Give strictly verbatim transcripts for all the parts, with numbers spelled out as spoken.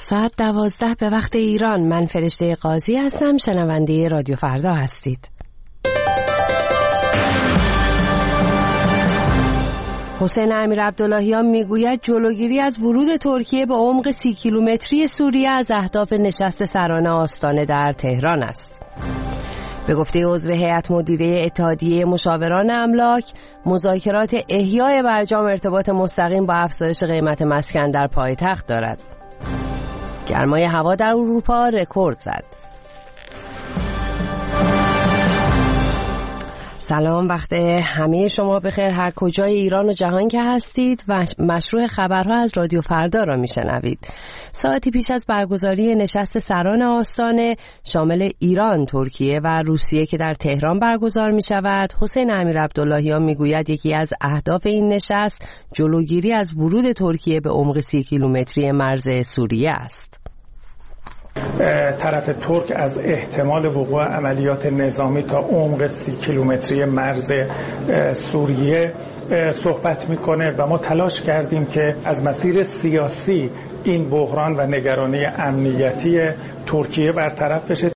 ساعت دوازده به وقت ایران. من فرشته قاضی هستم. شنونده رادیو فردا هستید. حسین امیرعبداللهیان میگوید جلوگیری از ورود ترکیه به عمق سی کیلومتری سوریه از اهداف نشست سران آستانه در تهران است. به گفته عضو هیئت مدیره اتحادیه مشاوران املاک، مذاکرات احیای برجام ارتباط مستقیم با افزایش قیمت مسکن در پایتخت دارد. گرمای هوا در اروپا رکورد زد. سلام، وقت همه شما بخیر هر کجای ایران و جهان که هستید و مشروع خبرها از رادیو فردا را میشنوید. ساعتی پیش از برگزاری نشست سران آستانه شامل ایران، ترکیه و روسیه که در تهران برگزار می شود، حسین امیرعبداللهیان میگوید یکی از اهداف این نشست جلوگیری از ورود ترکیه به عمق سی کیلومتری مرز سوریه است. طرف ترک از احتمال وقوع عملیات نظامی تا عمق سی کیلومتری مرز سوریه صحبت میکنه و ما تلاش کردیم که از مسیر سیاسی این بحران و نگرانی امنیتی ترکیه برطرف بشه.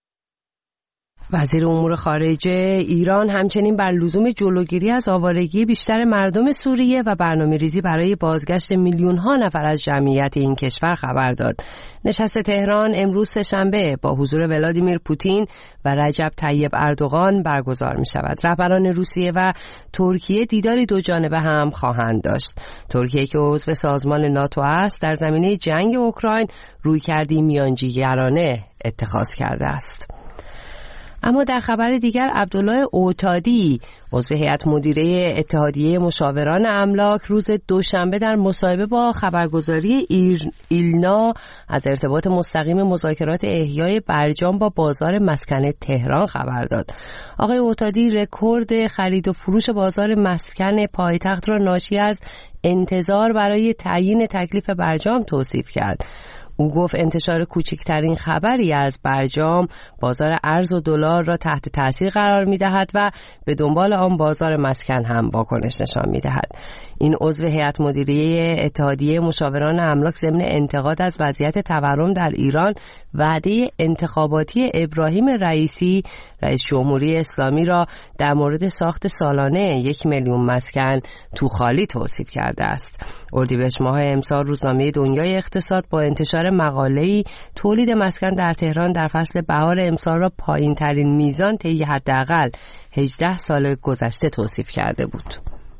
وزیر امور خارجه ایران همچنین بر لزوم جلوگیری از آوارگی بیشتر مردم سوریه و برنامه‌ریزی برای بازگشت میلیون‌ها نفر از جمعیت این کشور خبر داد. نشست تهران امروز سه‌شنبه با حضور ولادیمیر پوتین و رجب طیب اردوغان برگزار می شود. رهبران روسیه و ترکیه دیداری دو جانبه هم خواهند داشت. ترکیه که عضو سازمان ناتو است در زمینه جنگ اوکراین رویکردی میانجیگرانه اتخاذ کرده است. اما در خبر دیگر عبدالله اوتادی عضو هیئت مدیره اتحادیه مشاوران املاک روز دوشنبه در مصاحبه با خبرگزاری ایلنا از ارتباط مستقیم مذاکرات احیای برجام با بازار مسکن تهران خبر داد. آقای اوتادی رکورد خرید و فروش بازار مسکن پایتخت را ناشی از انتظار برای تعیین تکلیف برجام توصیف کرد. او گفت انتشار کوچکترین خبری از برجام بازار ارز و دلار را تحت تاثیر قرار می‌دهد و به دنبال آن بازار مسکن هم واکنش نشان می‌دهد. این عضو هیئت مدیره اتحادیه مشاوران املاک ضمن انتقاد از وضعیت تورم در ایران وعده انتخاباتی ابراهیم رئیسی رئیس جمهوری اسلامی را در مورد ساخت سالانه یک میلیون مسکن تو خالی توصیف کرده است. اردیبهشت ماه امسال روزنامه دنیای اقتصاد با انتشار مقاله‌ای تولید مسکن در تهران در فصل بهار امسال را پایین‌ترین میزان طی حداقل هجده سال گذشته توصیف کرده بود.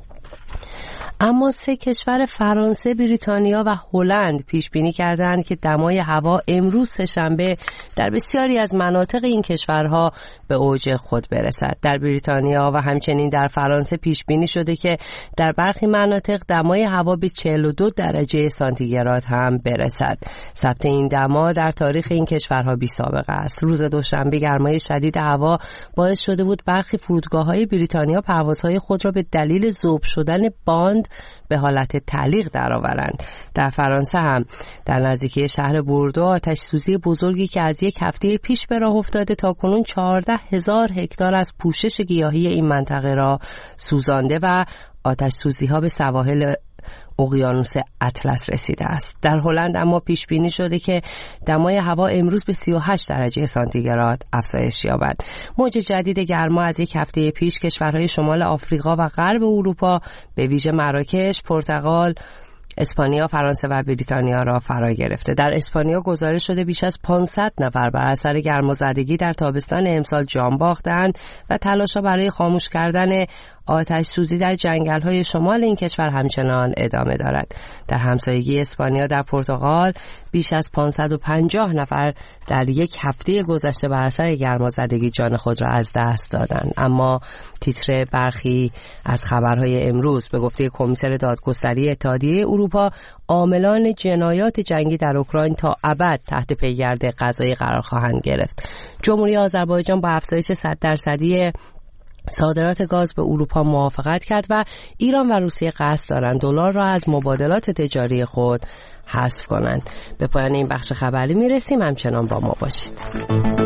اما سه کشور فرانسه، بریتانیا و هلند پیش بینی کردند که دمای هوا امروز سه‌شنبه در بسیاری از مناطق این کشورها به اوج خود برسد. در بریتانیا و همچنین در فرانسه پیش بینی شده که در برخی مناطق دمای هوا به چهل و دو درجه سانتیگراد هم برسد. ثبت این دما در تاریخ این کشورها بی سابقه است. روز دوشنبه گرمای شدید هوا باعث شده بود برخی فرودگاه‌های بریتانیا پروازهای خود را به دلیل ذوب شدن باند به حالت تعلیق درآورند. در فرانسه هم در نزدیکی شهر بوردو آتش سوزی بزرگی که از یک هفته پیش به راه افتاده تاکنون چهارده هزار هکتار از پوشش گیاهی این منطقه را سوزانده و آتش سوزی ها به سواحل اقیانوس اطلس رسیده است. در هلند اما پیش بینی شده که دمای هوا امروز به سی و هشت درجه سانتیگراد افزایش یابد. موج جدید گرما از یک هفته پیش کشورهای شمال آفریقا و غرب اروپا به ویژه مراکش، پرتغال، اسپانیا، فرانسه و بریتانیا را فرا گرفته. در اسپانیا گزارش شده بیش از پانصد نفر بر اثر گرمازدگی در تابستان امسال جان باختند و تلاش‌ها برای خاموش کردن آتش سوزی در جنگل‌های شمال این کشور همچنان ادامه دارد. در همسایگی اسپانیا در پرتغال بیش از پانصد و پنجاه نفر در یک هفته گذشته بر اثر گرمازدگی جان خود را از دست دادند. اما تیتر برخی از خبرهای امروز به گفته کمیسر دادگستری اتحادیه اروپا، عاملان جنایات جنگی در اوکراین تا ابد تحت پیگرد قضایی قرار خواهند گرفت. جمهوری آذربایجان با افزایش صد درصدی صادرات گاز به اروپا موافقت کرد و ایران و روسیه قصد دارند دلار را از مبادلات تجاری خود حذف کنند. به پایان این بخش خبری میرسیم، همچنان با ما باشید.